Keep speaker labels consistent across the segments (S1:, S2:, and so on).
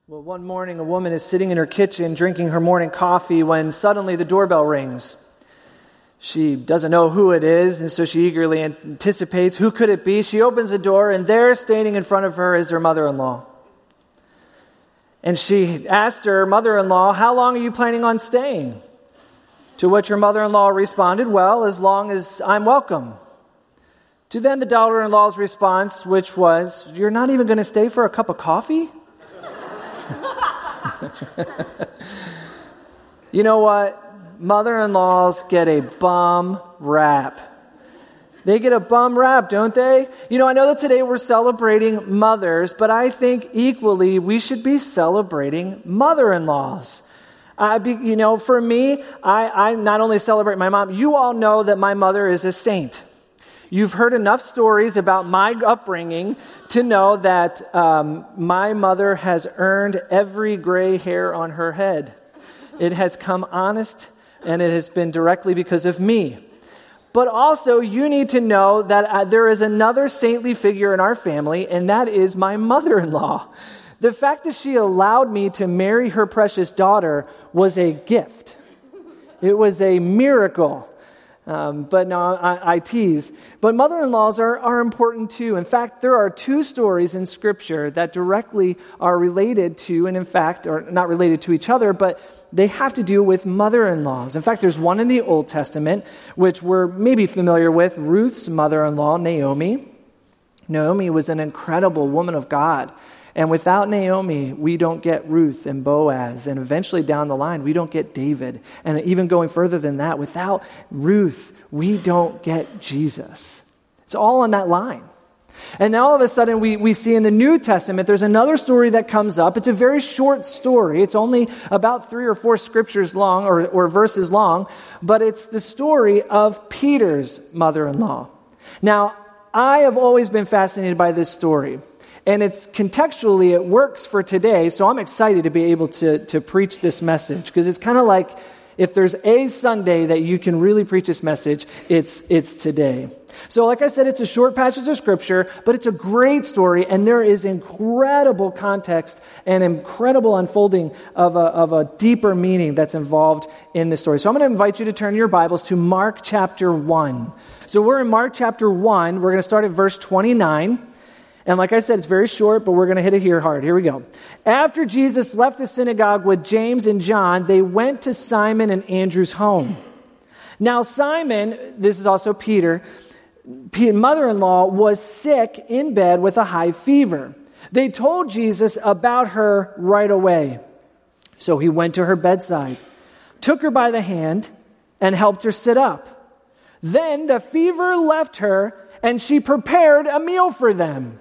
S1: Well, one morning, a woman is sitting in her kitchen drinking her morning coffee when suddenly the doorbell rings. She doesn't know who it is, and so she eagerly anticipates, who could it be? She opens the door, and there, standing in front of her, is her mother-in-law. And she asked her mother-in-law, "How long are you planning on staying?" To which her mother-in-law responded, "Well, as long as I'm welcome." To then the daughter-in-law's response, which was, "You're not even going to stay for a cup of coffee?" You know what? Mother-in-laws get a bum rap. They get a bum rap, don't they? You know, I know that today we're celebrating mothers, but I think equally we should be celebrating mother-in-laws. For me, I not only celebrate my mom, you all know that my mother is a saint. You've heard enough stories about my upbringing to know that my mother has earned every gray hair on her head. It has come honest, and it has been directly because of me. But also, you need to know that there is another saintly figure in our family, and that is my mother-in-law. The fact that she allowed me to marry her precious daughter was a gift. It was a miracle. But no, I tease. But mother-in-laws are important too. In fact, there are two stories in Scripture that directly are related to, and in fact, are not related to each other, but they have to do with mother-in-laws. In fact, there's one in the Old Testament, which we're maybe familiar with, Ruth's mother-in-law, Naomi. Naomi was an incredible woman of God. And without Naomi, we don't get Ruth and Boaz. And eventually down the line, we don't get David. And even going further than that, without Ruth, we don't get Jesus. It's all on that line. And now all of a sudden, we see in the New Testament, there's another story that comes up. It's a very short story. It's only about 3 or 4 scriptures long, or verses long. But it's the story of Peter's mother-in-law. Now, I have always been fascinated by this story. And it's contextually, it works for today, so I'm excited to be able to preach this message, because it's kind of like if there's a Sunday that you can really preach this message, it's today. So like I said, it's a short passage of Scripture, but it's a great story, and there is incredible context and incredible unfolding of a deeper meaning that's involved in this story. So I'm going to invite you to turn your Bibles to Mark chapter 1. So we're in Mark chapter 1. We're going to start at verse 29. And like I said, it's very short, but we're going to hit it here hard. Here we go. After Jesus left the synagogue with James and John, they went to Simon and Andrew's home. Now Simon, this is also Peter's mother-in-law, was sick in bed with a high fever. They told Jesus about her right away. So he went to her bedside, took her by the hand, and helped her sit up. Then the fever left her, and she prepared a meal for them.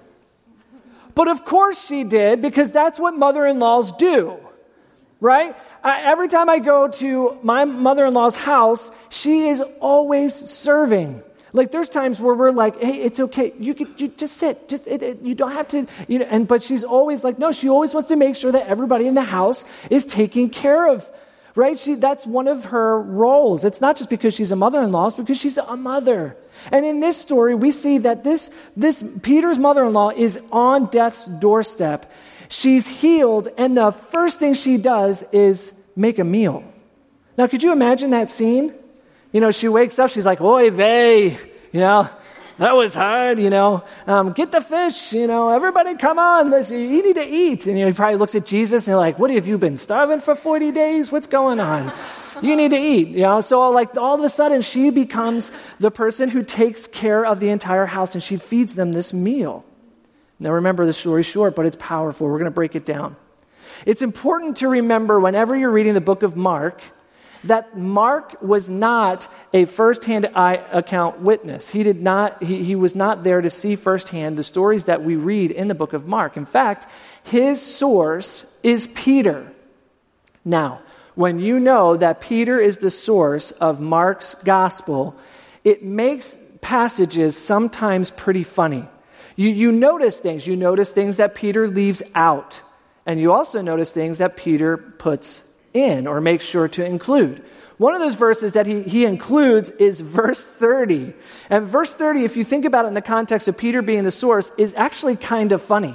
S1: But of course she did, because that's what mother-in-laws do, right? Every time I go to my mother-in-law's house, she is always serving. Like there's times where we're like, "Hey, it's okay. You just sit. You don't have to." But she's always like, no. She always wants to make sure that everybody in the house is taken care of. Right? That's one of her roles. It's not just because she's a mother-in-law, it's because she's a mother. And in this story, we see that this Peter's mother-in-law is on death's doorstep. She's healed, and the first thing she does is make a meal. Now, could you imagine that scene? She wakes up, she's like, "Oy vey," that was hard, get the fish, everybody come on, you need to eat. And he probably looks at Jesus and like, "What have you been starving for 40 days? What's going on? You need to eat." So like all of a sudden she becomes the person who takes care of the entire house, and she feeds them this meal. Now remember, the story's short, but it's powerful. We're going to break it down. It's important to remember whenever you're reading the book of Mark, that Mark was not a first-hand account witness. He was not there to see firsthand the stories that we read in the book of Mark. In fact, his source is Peter. Now, when you know that Peter is the source of Mark's gospel, it makes passages sometimes pretty funny. You notice things. You notice things that Peter leaves out. And you also notice things that Peter puts in or make sure to include. One of those verses that he includes is verse 30. And verse 30, if you think about it in the context of Peter being the source, is actually kind of funny.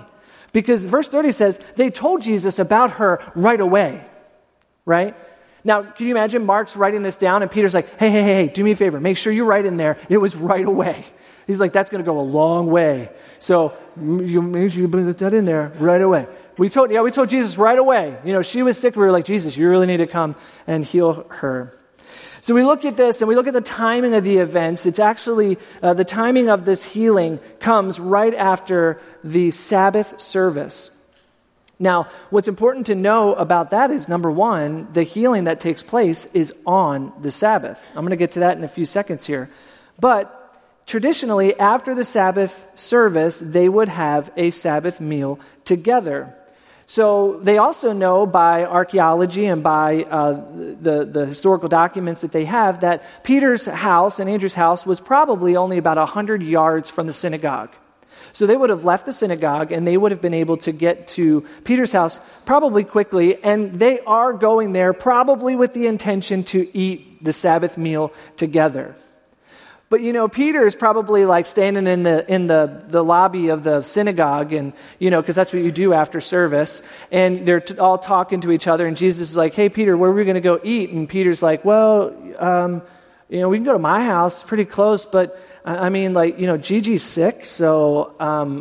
S1: Because verse 30 says, they told Jesus about her right away, right? Now, can you imagine Mark's writing this down and Peter's like, hey, do me a favor. Make sure you write in there, it was right away. He's like, that's going to go a long way. So you make sure you put that in there right away. We told Jesus right away. She was sick. We were like, Jesus, you really need to come and heal her. So we look at this and we look at the timing of the events. It's actually, the timing of this healing comes right after the Sabbath service. Now, what's important to know about that is, number one, the healing that takes place is on the Sabbath. I'm going to get to that in a few seconds here. But traditionally, after the Sabbath service, they would have a Sabbath meal together. So they also know by archaeology and by the historical documents that they have that Peter's house and Andrew's house was probably only about 100 yards from the synagogue. So they would have left the synagogue and they would have been able to get to Peter's house probably quickly, and they are going there probably with the intention to eat the Sabbath meal together. But Peter is probably like standing in the lobby of the synagogue, and because that's what you do after service, and they're all talking to each other, and Jesus is like, "Hey, Peter, where are we going to go eat?" And Peter's like, "Well, we can go to my house, it's pretty close, but Gigi's sick, so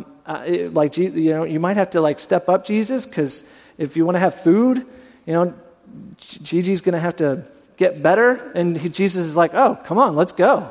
S1: you might have to step up, Jesus, because if you want to have food, Gigi's going to have to get better." And Jesus is like, "Oh, come on, let's go."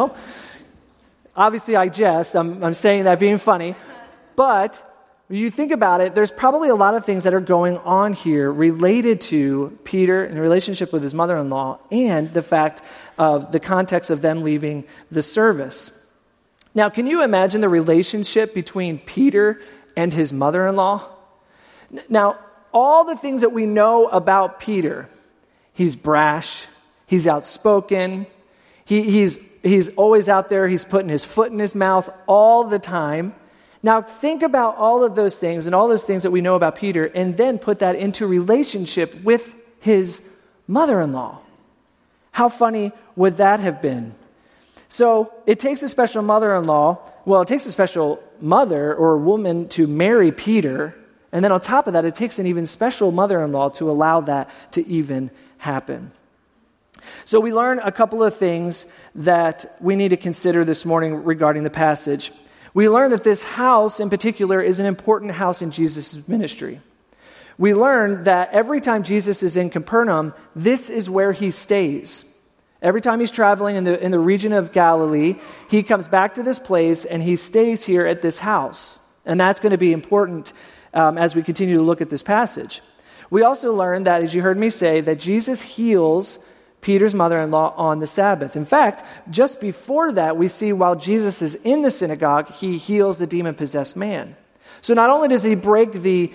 S1: Obviously, I jest. I'm saying that being funny, but when you think about it, there's probably a lot of things that are going on here related to Peter and the relationship with his mother-in-law, and the fact of the context of them leaving the service. Now, can you imagine the relationship between Peter and his mother-in-law? Now, all the things that we know about Peter, he's brash, he's outspoken, he's always out there, he's putting his foot in his mouth all the time. Now, think about all of those things and all those things that we know about Peter, and then put that into relationship with his mother-in-law. How funny would that have been? So it takes a special mother-in-law, it takes a special mother or a woman to marry Peter, and then on top of that, it takes an even special mother-in-law to allow that to even happen. So we learn a couple of things that we need to consider this morning regarding the passage. We learn that this house in particular is an important house in Jesus' ministry. We learn that every time Jesus is in Capernaum, this is where he stays. Every time he's traveling in the region of Galilee, he comes back to this place and he stays here at this house. And that's going to be important as we continue to look at this passage. We also learn that, as you heard me say, that Jesus heals Peter's mother-in-law on the Sabbath. In fact, just before that, we see while Jesus is in the synagogue, he heals the demon-possessed man. So not only does he break the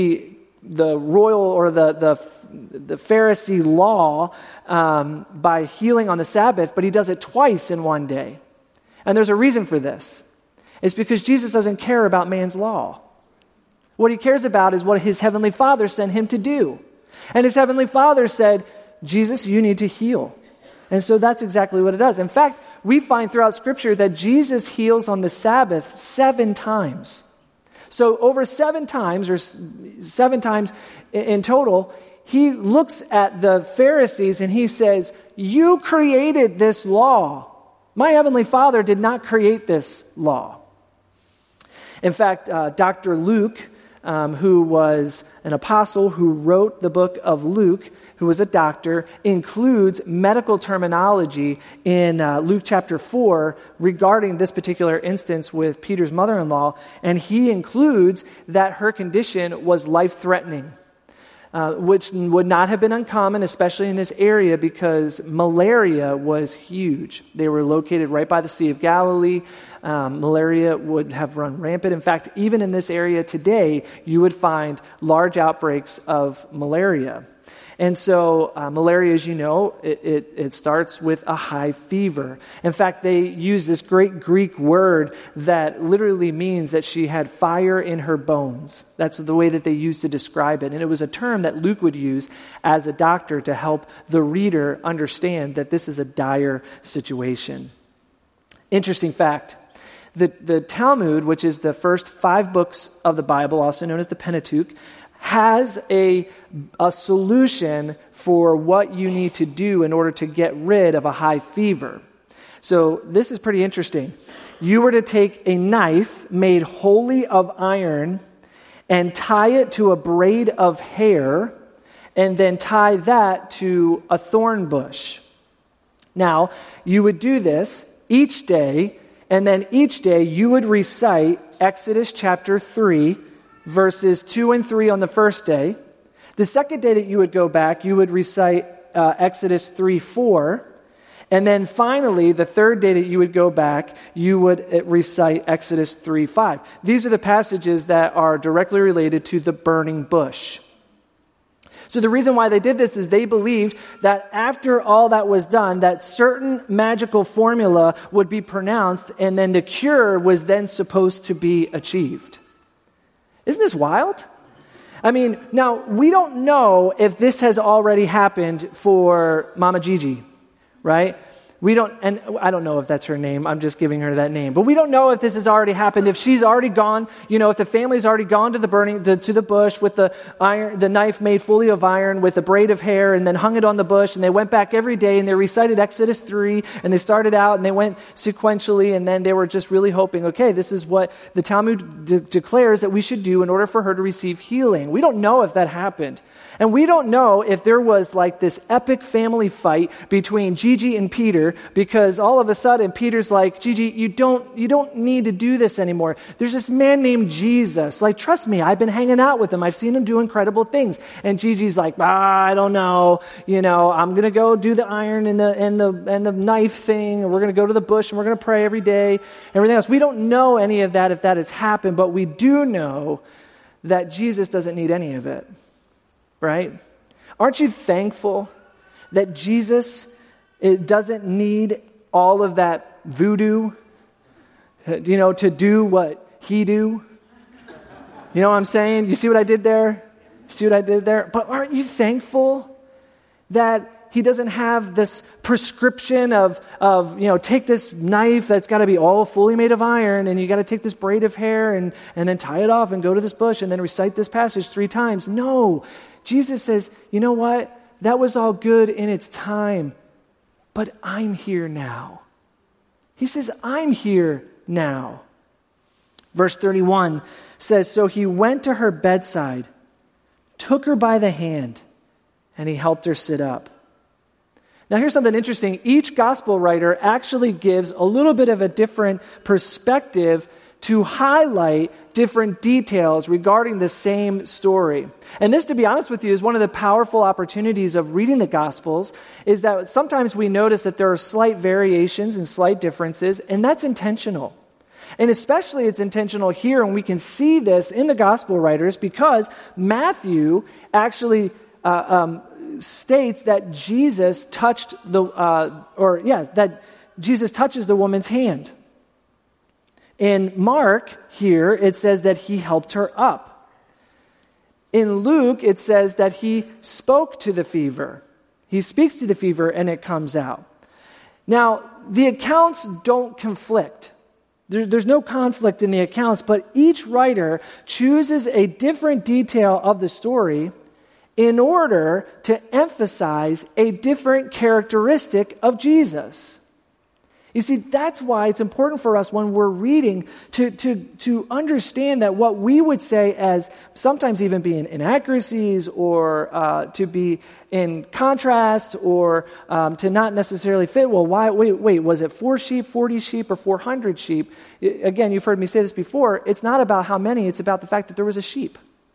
S1: royal or the Pharisee law by healing on the Sabbath, but he does it twice in one day. And there's a reason for this. It's because Jesus doesn't care about man's law. What he cares about is what his heavenly Father sent him to do. And his heavenly Father said, "Jesus, you need to heal." And so that's exactly what it does. In fact, we find throughout Scripture that Jesus heals on the Sabbath 7 times. So over 7 times, or 7 times in total, he looks at the Pharisees and he says, "You created this law. My heavenly Father did not create this law." In fact, Dr. Luke, who was an apostle who wrote the book of Luke, who was a doctor, includes medical terminology in Luke chapter 4 regarding this particular instance with Peter's mother-in-law, and he includes that her condition was life-threatening, which would not have been uncommon, especially in this area, because malaria was huge. They were located right by the Sea of Galilee. Malaria would have run rampant. In fact, even in this area today, you would find large outbreaks of malaria. And so malaria, as you know, it starts with a high fever. In fact, they use this great Greek word that literally means that she had fire in her bones. That's the way that they used to describe it. And it was a term that Luke would use as a doctor to help the reader understand that this is a dire situation. Interesting fact. The Talmud, which is the first 5 books of the Bible, also known as the Pentateuch, has a solution for what you need to do in order to get rid of a high fever. So this is pretty interesting. You were to take a knife made wholly of iron and tie it to a braid of hair, and then tie that to a thorn bush. Now, you would do this each day, and then each day you would recite Exodus chapter 3, verses 2 and 3 on the first day. The second day that you would go back, you would recite Exodus 3:4. And then finally, the third day that you would go back, you would recite Exodus 3:5. These are the passages that are directly related to the burning bush. So the reason why they did this is they believed that after all that was done, that certain magical formula would be pronounced, and then the cure was then supposed to be achieved. Isn't this wild? I mean, now, we don't know if this has already happened for Mama Gigi, right? We don't, and I don't know if that's her name. I'm just giving her that name. But we don't know if this has already happened, if she's already gone, if the family's already gone to the bush with the knife made fully of iron with a braid of hair, and then hung it on the bush, and they went back every day, and they recited Exodus 3, and they started out, and they went sequentially, and then they were just really hoping, okay, this is what the Talmud declares that we should do in order for her to receive healing. We don't know if that happened. And we don't know if there was like this epic family fight between Gigi and Peter, because all of a sudden Peter's like, Gigi, you don't need to do this anymore. There's this man named Jesus. Like, trust me, I've been hanging out with him. I've seen him do incredible things. And Gigi's like, I don't know. I'm going to go do the iron and the knife thing. And we're going to go to the bush and we're going to pray every day. Everything else. We don't know any of that if that has happened, but we do know that Jesus doesn't need any of it. Right? Aren't you thankful that Jesus doesn't need all of that voodoo, to do what he do? You know what I'm saying? You see what I did there? But aren't you thankful that he doesn't have this prescription of take this knife that's got to be all fully made of iron, and you got to take this braid of hair and then tie it off and go to this bush and then recite this passage 3 times? No. Jesus says, you know what? That was all good in its time, but I'm here now. He says, I'm here now. Verse 31 says, so he went to her bedside, took her by the hand, and he helped her sit up. Now here's something interesting. Each gospel writer actually gives a little bit of a different perspective to highlight different details regarding the same story. And this, to be honest with you, is one of the powerful opportunities of reading the Gospels, is that sometimes we notice that there are slight variations and slight differences, and that's intentional. And especially it's intentional here, and we can see this in the Gospel writers, because Matthew actually states that Jesus touched that Jesus touches the woman's hand. In Mark, here, it says that he helped her up. In Luke, it says that he spoke to the fever. He speaks to the fever and it comes out. Now, the accounts don't conflict. There's no conflict in the accounts, but each writer chooses a different detail of the story in order to emphasize a different characteristic of Jesus. You see, that's why it's important for us when we're reading to understand that what we would say as sometimes even being inaccuracies or to be in contrast or to not necessarily fit. Well, wait, was it 4 sheep, 40 sheep, or 400 sheep? Again, you've heard me say this before. It's not about how many. It's about the fact that there was a sheep.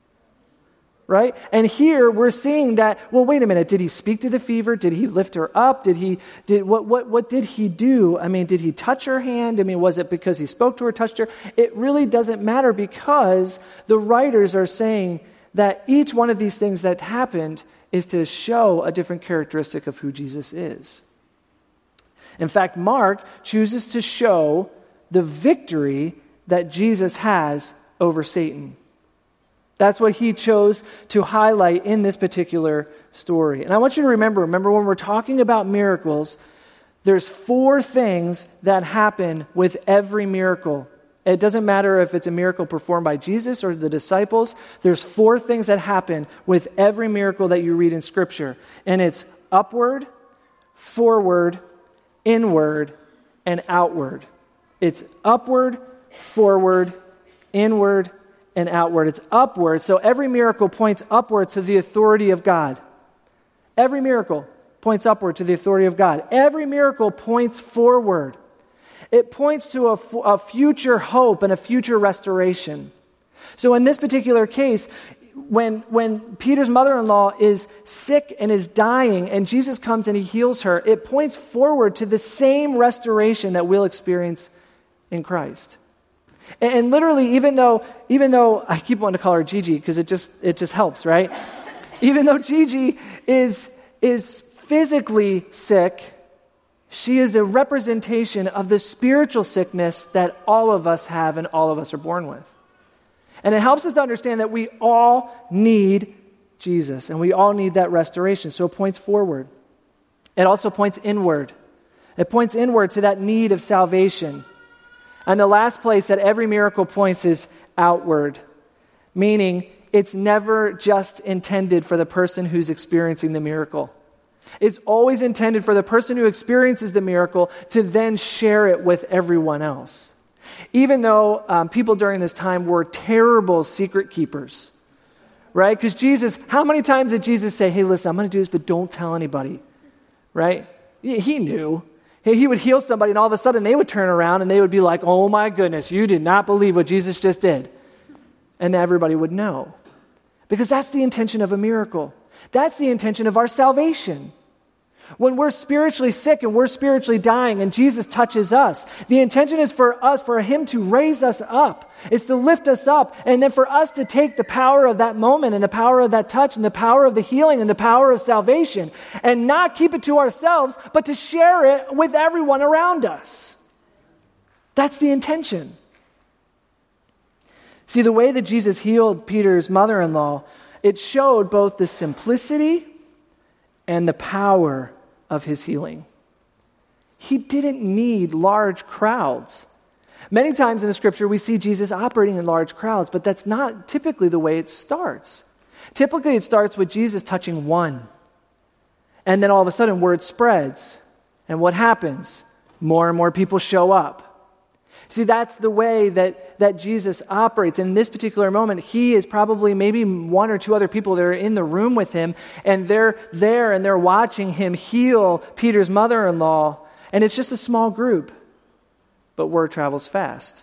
S1: Right? And here we're seeing that, well, wait a minute, did he speak to the fever? Did he lift her up? What did he do? I mean, did he touch her hand? I mean, was it because he spoke to her, touched her? It really doesn't matter, because the writers are saying that each one of these things that happened is to show a different characteristic of who Jesus is. In fact, Mark chooses to show the victory that Jesus has over Satan. That's what he chose to highlight in this particular story. And I want you to remember when we're talking about miracles, There's 4 things that happen with every miracle. It doesn't matter if it's a miracle performed by Jesus or the disciples. There's 4 things that happen with every miracle that you read in Scripture. And it's upward, forward, inward, and outward. It's upward, forward, inward, and outward. It's upward. So every miracle points upward to the authority of God. Every miracle points upward to the authority of God. Every miracle points forward. It points to a future hope and a future restoration. So in this particular case, when Peter's mother-in-law is sick and is dying and Jesus comes and he heals her, it points forward to the same restoration that we'll experience in Christ. And literally, even though I keep wanting to call her Gigi because it just helps, right? Even though Gigi is physically sick, she is a representation of the spiritual sickness that all of us have and all of us are born with. And it helps us to understand that we all need Jesus and we all need that restoration. So it points forward. It also points inward. It points inward to that need of salvation. And the last place that every miracle points is outward, meaning it's never just intended for the person who's experiencing the miracle. It's always intended for the person who experiences the miracle to then share it with everyone else. Even though people during this time were terrible secret keepers, right? Because Jesus, how many times did Jesus say, hey, listen, I'm going to do this, but don't tell anybody, right? He knew. He would heal somebody, and all of a sudden they would turn around and they would be like, oh my goodness, you did not believe what Jesus just did. And everybody would know. Because that's the intention of a miracle. That's the intention of our salvation. When we're spiritually sick and we're spiritually dying and Jesus touches us, the intention is for Him to raise us up. It's to lift us up, and then for us to take the power of that moment and the power of that touch and the power of the healing and the power of salvation and not keep it to ourselves, but to share it with everyone around us. That's the intention. See, the way that Jesus healed Peter's mother-in-law, it showed both the simplicity and the power of His healing. He didn't need large crowds. Many times in the Scripture, we see Jesus operating in large crowds, but that's not typically the way it starts. Typically, it starts with Jesus touching one. And then all of a sudden, word spreads. And what happens? More and more people show up. See, that's the way that Jesus operates. In this particular moment, He is probably maybe 1 or 2 other people that are in the room with Him, and they're there and they're watching Him heal Peter's mother-in-law, and it's just a small group, but word travels fast.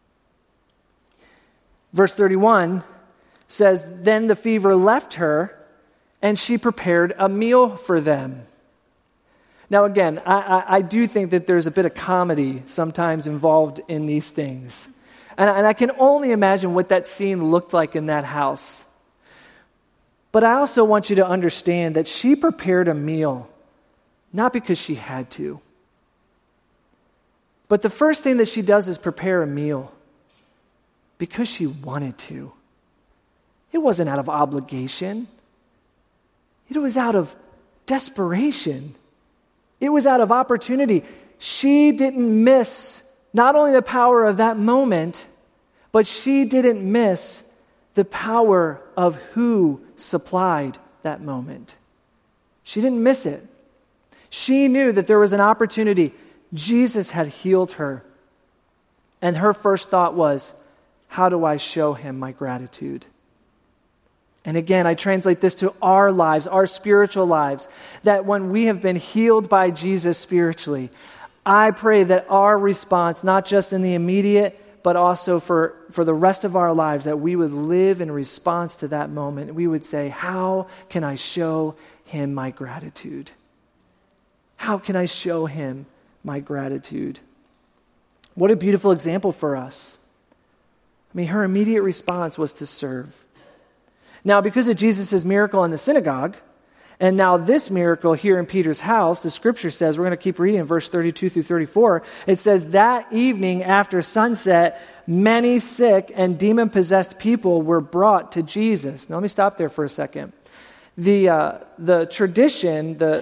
S1: Verse 31 says, then the fever left her, and she prepared a meal for them. Now again, I do think that there's a bit of comedy sometimes involved in these things. And I can only imagine what that scene looked like in that house. But I also want you to understand that she prepared a meal, not because she had to. But the first thing that she does is prepare a meal because she wanted to. It wasn't out of obligation. It was out of desperation. It was out of opportunity. She didn't miss not only the power of that moment, but she didn't miss the power of who supplied that moment. She didn't miss it. She knew that there was an opportunity. Jesus had healed her. And her first thought was, how do I show Him my gratitude? And again, I translate this to our lives, our spiritual lives, that when we have been healed by Jesus spiritually, I pray that our response, not just in the immediate, but also for the rest of our lives, that we would live in response to that moment. We would say, how can I show Him my gratitude? How can I show Him my gratitude? What a beautiful example for us. I mean, her immediate response was to serve. Now, because of Jesus' miracle in the synagogue, and now this miracle here in Peter's house, the Scripture says, we're going to keep reading in verse 32 through 34, it says, that evening after sunset, many sick and demon-possessed people were brought to Jesus. Now, let me stop there for a second. The tradition,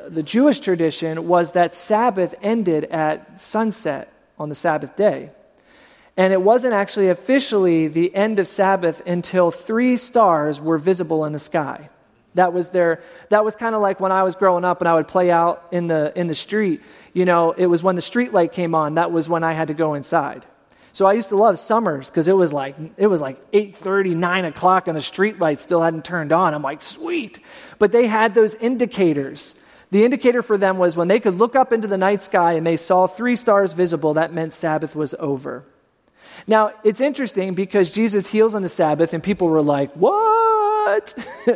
S1: the Jewish tradition was that Sabbath ended at sunset on the Sabbath day. And it wasn't actually officially the end of Sabbath until 3 stars were visible in the sky. That was kind of like when I was growing up and I would play out in the street. You know, it was when the street light came on, that was when I had to go inside. So I used to love summers because it was like 8:30, 9 o'clock and the street light still hadn't turned on. I'm like, sweet. But they had those indicators. The indicator for them was when they could look up into the night sky and they saw 3 stars visible, that meant Sabbath was over. Now, it's interesting because Jesus heals on the Sabbath and people were like, what?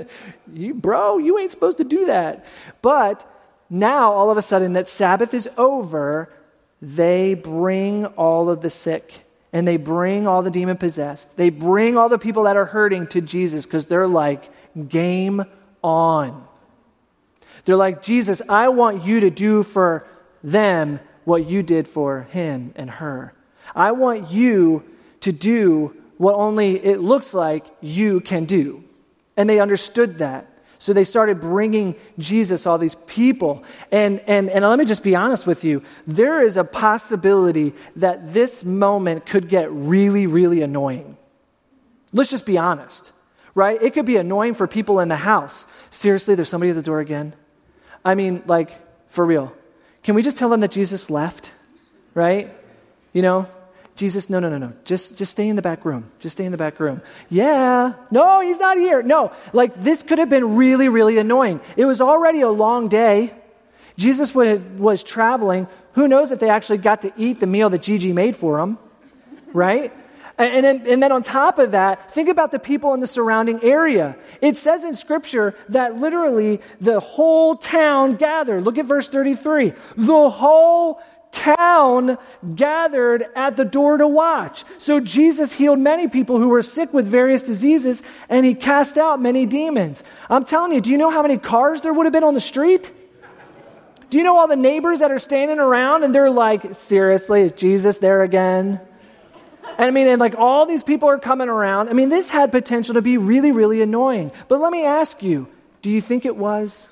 S1: You ain't supposed to do that. But now, all of a sudden, that Sabbath is over, they bring all of the sick and they bring all the demon-possessed. They bring all the people that are hurting to Jesus because they're like, game on. They're like, Jesus, I want you to do for them what you did for him and her. I want you to do what only it looks like you can do. And they understood that. So they started bringing Jesus all these people. And let me just be honest with you. There is a possibility that this moment could get really, really annoying. Let's just be honest, right? It could be annoying for people in the house. Seriously, there's somebody at the door again? I mean, like, for real. Can we just tell them that Jesus left, right? You know, Jesus, no. Just stay in the back room. Just stay in the back room. Yeah. No, he's not here. No. Like, this could have been really, really annoying. It was already a long day. Jesus was traveling. Who knows if they actually got to eat the meal that Gigi made for him, right? And then on top of that, think about the people in the surrounding area. It says in Scripture that literally the whole town gathered. Look at verse 33. The whole town gathered at the door to watch. So Jesus healed many people who were sick with various diseases, and he cast out many demons. I'm telling you, do you know how many cars there would have been on the street? Do you know all the neighbors that are standing around and they're like, seriously, is Jesus there again? And like all these people are coming around. I mean, this had potential to be really, really annoying. But let me ask you, do you think it was?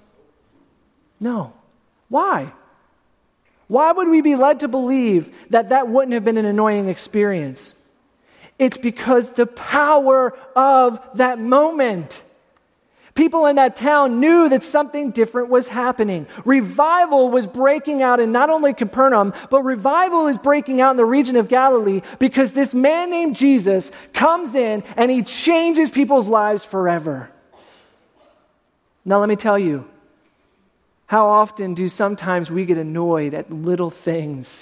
S1: No. Why? Why would we be led to believe that wouldn't have been an annoying experience? It's because the power of that moment. People in that town knew that something different was happening. Revival was breaking out in not only Capernaum, but revival is breaking out in the region of Galilee because this man named Jesus comes in and he changes people's lives forever. Now let me tell you, how often do sometimes we get annoyed at little things?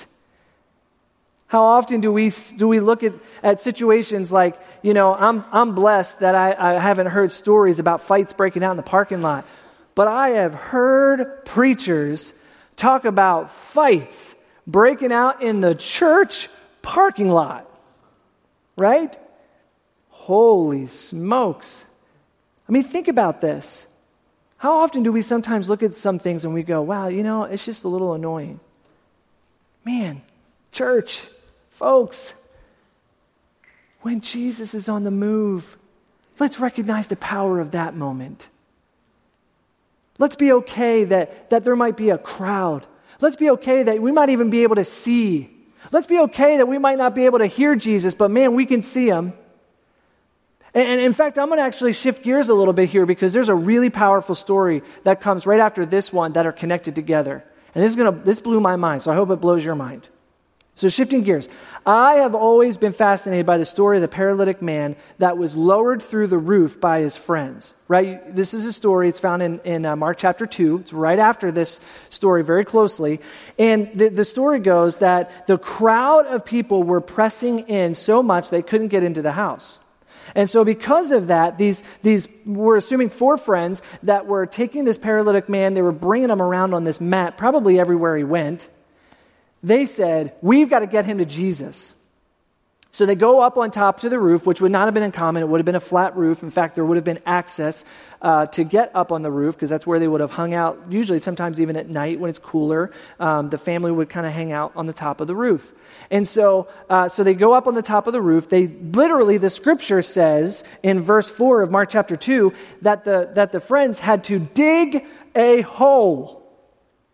S1: How often do we look at situations like, you know, I'm blessed that I haven't heard stories about fights breaking out in the parking lot, but I have heard preachers talk about fights breaking out in the church parking lot, right? Holy smokes. I mean, think about this. How often do we sometimes look at some things and we go, wow, you know, it's just a little annoying. Man, church, folks, when Jesus is on the move, let's recognize the power of that moment. Let's be okay that there might be a crowd. Let's be okay that we might even be able to see. Let's be okay that we might not be able to hear Jesus, but man, we can see him. And in fact, I'm going to actually shift gears a little bit here because there's a really powerful story that comes right after this one that are connected together. And this blew my mind, so I hope it blows your mind. So shifting gears, I have always been fascinated by the story of the paralytic man that was lowered through the roof by his friends, right? This is a story, it's found in Mark chapter 2. It's right after this story very closely. And the story goes that the crowd of people were pressing in so much they couldn't get into the house. And so because of that, these we're assuming 4 friends that were taking this paralytic man, they were bringing him around on this mat, probably everywhere he went. They said, we've got to get him to Jesus. So they go up on top to the roof, which would not have been uncommon. It would have been a flat roof. In fact, there would have been access to get up on the roof because that's where they would have hung out, usually sometimes even at night when it's cooler. The family would kind of hang out on the top of the roof. And so they go up on the top of the roof. They literally, the scripture says in verse 4 of Mark chapter 2, that the friends had to dig a hole.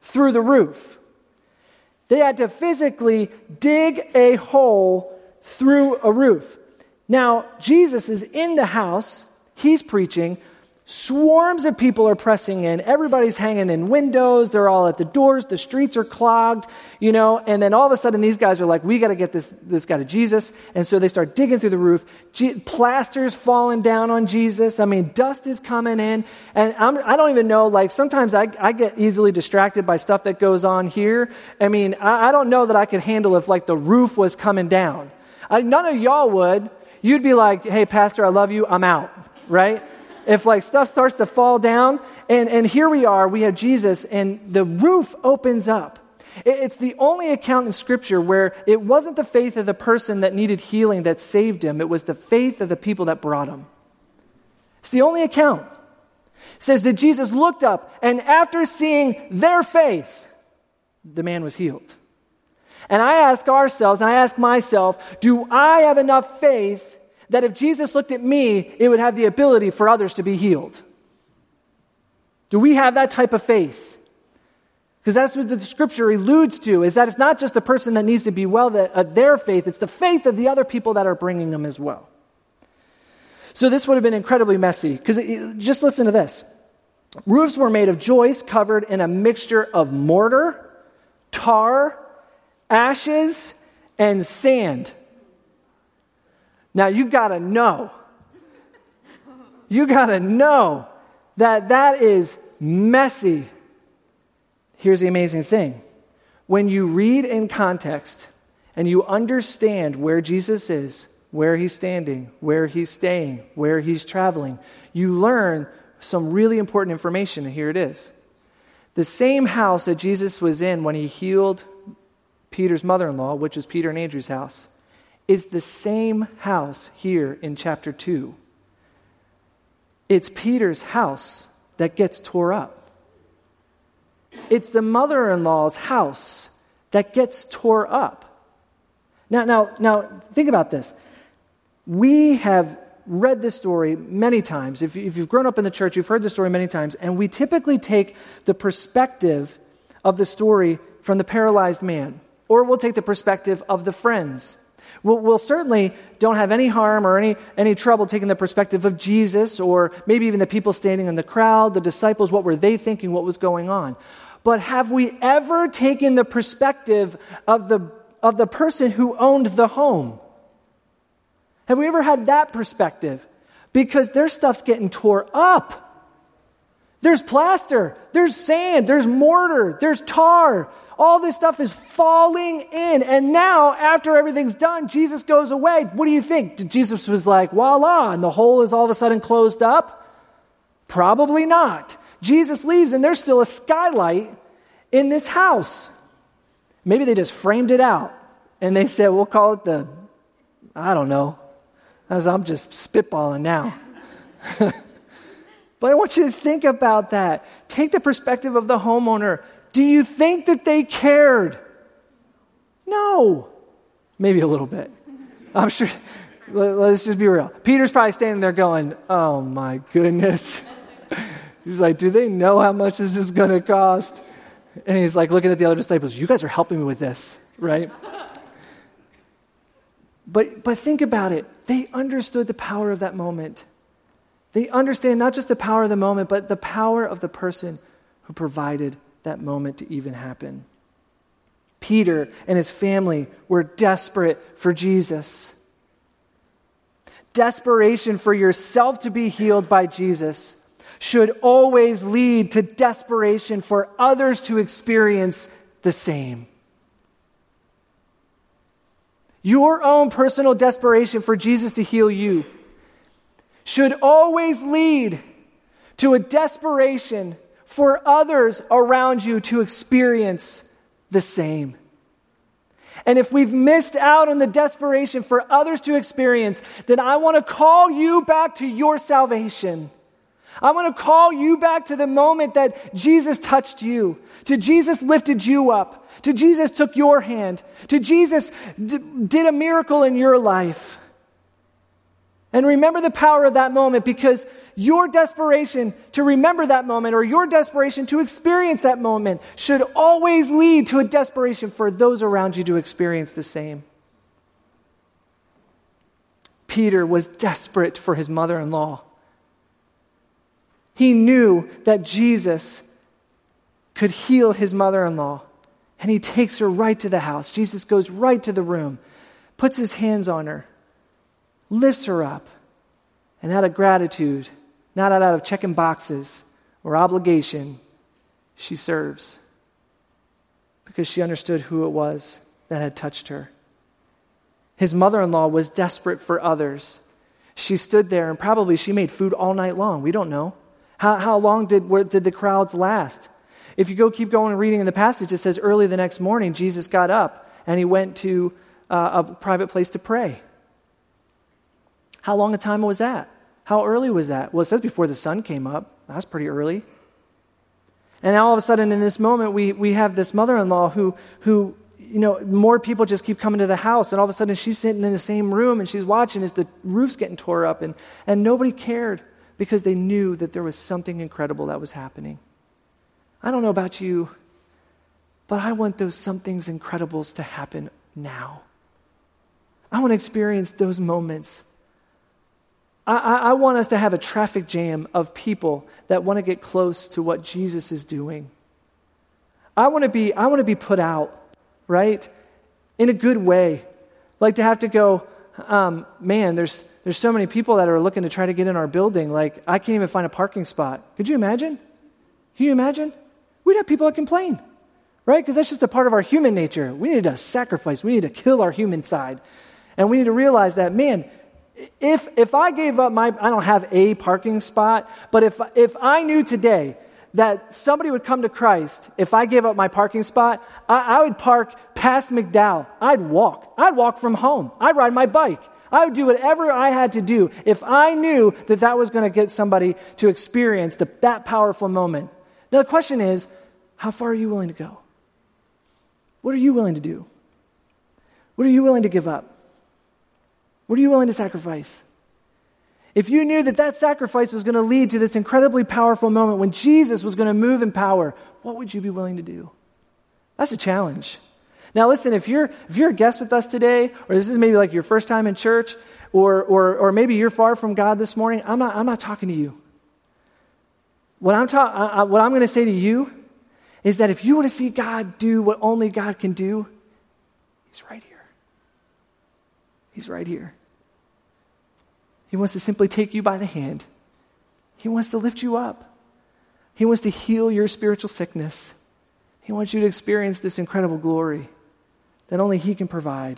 S1: through the roof. They had to physically dig a hole through a roof. Now, Jesus is in the house. He's preaching. Swarms of people are pressing in. Everybody's hanging in windows. They're all at the doors. The streets are clogged, and then all of a sudden these guys are like, we got to get this guy to Jesus. And so they start digging through the roof. Plaster's falling down on Jesus. I mean, dust is coming in. And I don't even know, like sometimes I get easily distracted by stuff that goes on here. I mean, I don't know that I could handle if like the roof was coming down. None of y'all would. You'd be like, hey, pastor, I love you. I'm out, right? If like stuff starts to fall down, and here we are, we have Jesus, and the roof opens up. It's the only account in Scripture where it wasn't the faith of the person that needed healing that saved him. It was the faith of the people that brought him. It's the only account. It says that Jesus looked up, and after seeing their faith, the man was healed. And I ask ourselves, and I ask myself, do I have enough faith that if Jesus looked at me, it would have the ability for others to be healed? Do we have that type of faith? Because that's what the Scripture alludes to, is that it's not just the person that needs to be well, their faith, it's the faith of the other people that are bringing them as well. So this would have been incredibly messy, because just listen to this. Roofs were made of joists covered in a mixture of mortar, tar, ashes, and sand. Now, you got to know that is messy. Here's the amazing thing. When you read in context and you understand where Jesus is, where he's standing, where he's staying, where he's traveling, you learn some really important information, and here it is. The same house that Jesus was in when he healed Peter's mother-in-law, which was Peter and Andrew's house, is the same house here in chapter 2. It's Peter's house that gets tore up. It's the mother-in-law's house that gets tore up. Now, think about this. We have read this story many times. If you've grown up in the church, you've heard this story many times, and we typically take the perspective of the story from the paralyzed man, or we'll take the perspective of the friends. We'll certainly don't have any harm or any trouble taking the perspective of Jesus, or maybe even the people standing in the crowd, the disciples. What were they thinking? What was going on? But have we ever taken the perspective of the person who owned the home? Have we ever had that perspective? Because their stuff's getting tore up. There's plaster, there's sand, there's mortar, there's tar. All this stuff is falling in. And now, after everything's done, Jesus goes away. What do you think? Jesus was like, voila, and the hole is all of a sudden closed up? Probably not. Jesus leaves, and there's still a skylight in this house. Maybe they just framed it out, and they said, we'll call it I don't know. I'm just spitballing now. But I want you to think about that. Take the perspective of the homeowner. Do you think that they cared? No. Maybe a little bit. I'm sure. Let's just be real. Peter's probably standing there going, oh my goodness. He's like, do they know how much this is going to cost? And he's like looking at the other disciples. You guys are helping me with this, right? But think about it. They understood the power of that moment. They understand not just the power of the moment, but the power of the person who provided that moment to even happen. Peter and his family were desperate for Jesus. Desperation for yourself to be healed by Jesus should always lead to desperation for others to experience the same. Your own personal desperation for Jesus to heal you should always lead to a desperation for others around you to experience the same. And if we've missed out on the desperation for others to experience, then I want to call you back to your salvation. I want to call you back to the moment that Jesus touched you, to Jesus lifted you up, to Jesus took your hand, to Jesus did a miracle in your life. And remember the power of that moment, because your desperation to remember that moment or your desperation to experience that moment should always lead to a desperation for those around you to experience the same. Peter was desperate for his mother-in-law. He knew that Jesus could heal his mother-in-law, and he takes her right to the house. Jesus goes right to the room, puts his hands on her, lifts her up, and out of gratitude, not out of checking boxes or obligation, she serves because she understood who it was that had touched her. His mother-in-law was desperate for others. She stood there and probably she made food all night long. We don't know. How long did the crowds last? If you keep going and reading in the passage, it says early the next morning, Jesus got up and he went to a private place to pray. How long a time was that? How early was that? Well, it says before the sun came up. That's pretty early. And now all of a sudden in this moment, we have this mother-in-law who more people just keep coming to the house, and all of a sudden she's sitting in the same room and she's watching as the roof's getting tore up, and nobody cared because they knew that there was something incredible that was happening. I don't know about you, but I want those somethings incredibles to happen now. I want to experience those moments. I want us to have a traffic jam of people that want to get close to what Jesus is doing. I want to be put out, right? In a good way. Like to have to go, man, there's so many people that are looking to try to get in our building. Like, I can't even find a parking spot. Could you imagine? Can you imagine? We'd have people that complain, right? Because that's just a part of our human nature. We need to sacrifice. We need to kill our human side. And we need to realize that, man, if I gave up I don't have a parking spot, but if I knew today that somebody would come to Christ, if I gave up my parking spot, I would park past McDowell. I'd walk from home. I'd ride my bike. I would do whatever I had to do if I knew that was going to get somebody to experience that powerful moment. Now the question is, how far are you willing to go? What are you willing to do? What are you willing to give up? What are you willing to sacrifice? If you knew that sacrifice was going to lead to this incredibly powerful moment when Jesus was going to move in power, what would you be willing to do? That's a challenge. Now listen, if you're a guest with us today, or this is maybe like your first time in church, or maybe you're far from God this morning, I'm not talking to you. What I'm going to say to you is that if you want to see God do what only God can do, He's right here. He's right here. He wants to simply take you by the hand. He wants to lift you up. He wants to heal your spiritual sickness. He wants you to experience this incredible glory that only He can provide.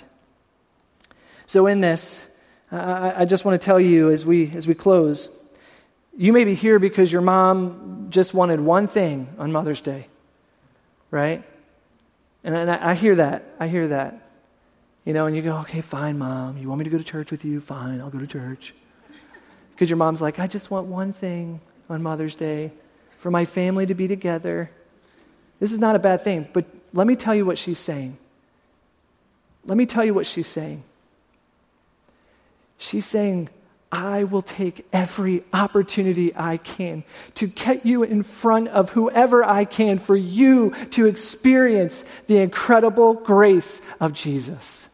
S1: So in this, I just want to tell you as we close, you may be here because your mom just wanted one thing on Mother's Day, right? And I hear that. And you go, okay, fine, Mom. You want me to go to church with you? Fine, I'll go to church. Because your mom's like, I just want one thing on Mother's Day, for my family to be together. This is not a bad thing, but let me tell you what she's saying. She's saying, I will take every opportunity I can to get you in front of whoever I can for you to experience the incredible grace of Jesus.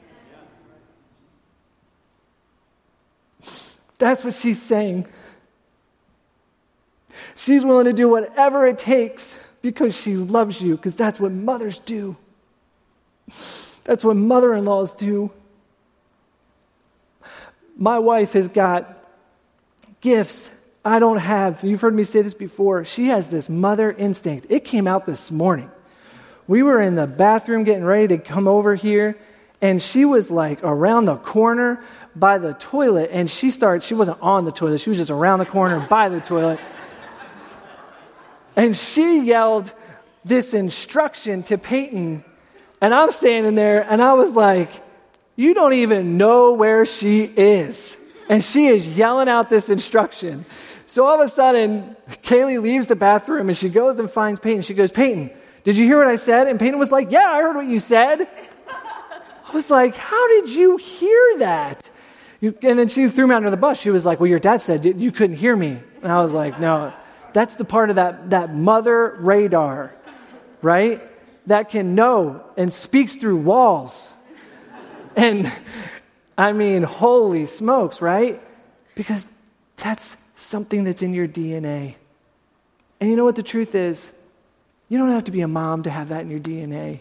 S1: That's what she's saying. She's willing to do whatever it takes because she loves you, because that's what mothers do. That's what mother-in-laws do. My wife has got gifts I don't have. You've heard me say this before. She has this mother instinct. It came out this morning. We were in the bathroom getting ready to come over here, and she was like around the corner by the toilet, and she wasn't on the toilet, she was just around the corner by the toilet. And she yelled this instruction to Peyton, and I'm standing there, and I was like, you don't even know where she is. And she is yelling out this instruction. So all of a sudden, Kaylee leaves the bathroom, and she goes and finds Peyton. She goes, Peyton, did you hear what I said? And Peyton was like, yeah, I heard what you said. I was like, how did you hear that? And then she threw me under the bus. She was like, well, your dad said you couldn't hear me. And I was like, no, that's the part of that mother radar, right? That can know and speaks through walls. And I mean, holy smokes, right? Because that's something that's in your DNA. And you know what the truth is? You don't have to be a mom to have that in your DNA.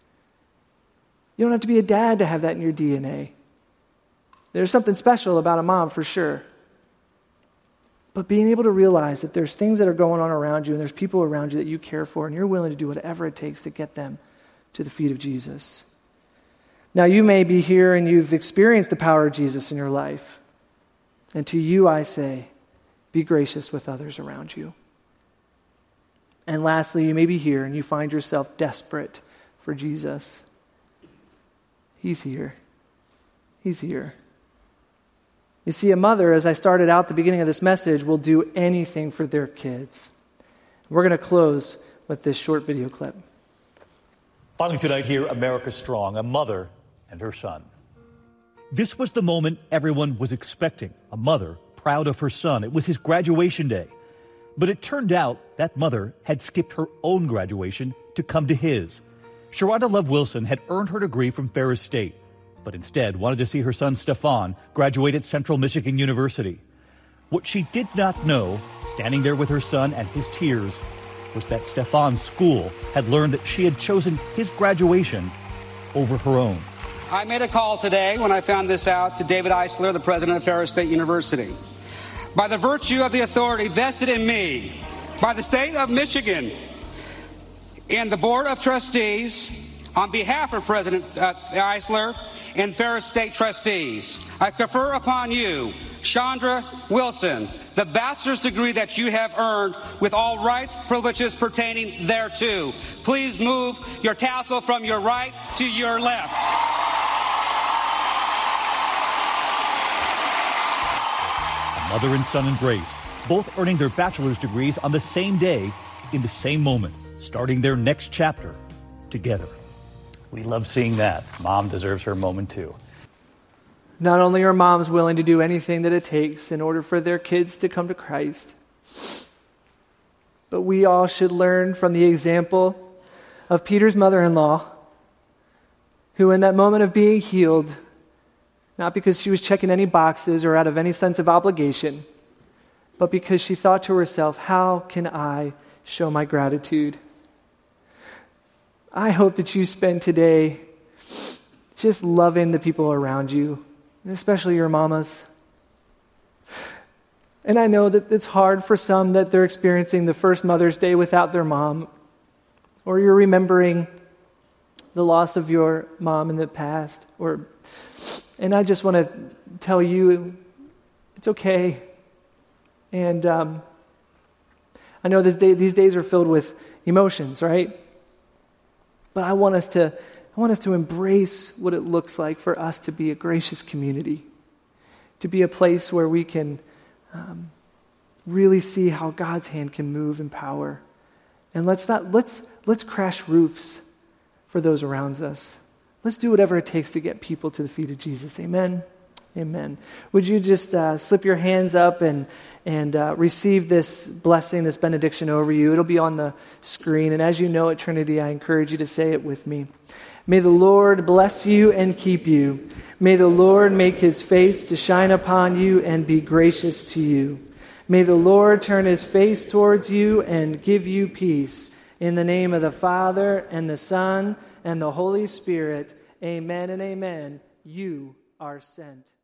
S1: You don't have to be a dad to have that in your DNA. There's something special about a mom for sure. But being able to realize that there's things that are going on around you and there's people around you that you care for and you're willing to do whatever it takes to get them to the feet of Jesus. Now, you may be here and you've experienced the power of Jesus in your life. And to you, I say, be gracious with others around you. And lastly, you may be here and you find yourself desperate for Jesus. He's here. He's here. You see, a mother, as I started out at the beginning of this message, will do anything for their kids. We're going to close with this short video clip.
S2: Finally tonight, here, America Strong, a mother and her son. This was the moment everyone was expecting. A mother proud of her son. It was his graduation day. But it turned out that mother had skipped her own graduation to come to his. Sharada Love Wilson had earned her degree from Ferris State, but instead wanted to see her son Stefan graduate at Central Michigan University. What she did not know, standing there with her son and his tears, was that Stefan's school had learned that she had chosen his graduation over her own.
S3: I made a call today when I found this out to David Eisler, the president of Ferris State University. By the virtue of the authority vested in me by the state of Michigan and the Board of Trustees, on behalf of President Eisler and Ferris State trustees, I confer upon you, Chandra Wilson, the bachelor's degree that you have earned with all rights, privileges pertaining thereto. Please move your tassel from your right to your left.
S2: A mother and son embraced, both earning their bachelor's degrees on the same day, in the same moment, starting their next chapter together. We love seeing that. Mom deserves her moment too.
S1: Not only are moms willing to do anything that it takes in order for their kids to come to Christ, but we all should learn from the example of Peter's mother-in-law, who in that moment of being healed, not because she was checking any boxes or out of any sense of obligation, but because she thought to herself, how can I show my gratitude? I hope that you spend today just loving the people around you, especially your mamas. And I know that it's hard for some that they're experiencing the first Mother's Day without their mom, or you're remembering the loss of your mom in the past. And I just want to tell you, it's okay. And I know that these days are filled with emotions, right? But I want us to embrace what it looks like for us to be a gracious community, to be a place where we can really see how God's hand can move in power. And let's crash roofs for those around us. Let's do whatever it takes to get people to the feet of Jesus. Amen. Amen. Would you just slip your hands up and receive this blessing, this benediction over you? It'll be on the screen. And as you know at Trinity, I encourage you to say it with me. May the Lord bless you and keep you. May the Lord make his face to shine upon you and be gracious to you. May the Lord turn his face towards you and give you peace. In the name of the Father and the Son and the Holy Spirit, amen and amen. You are sent.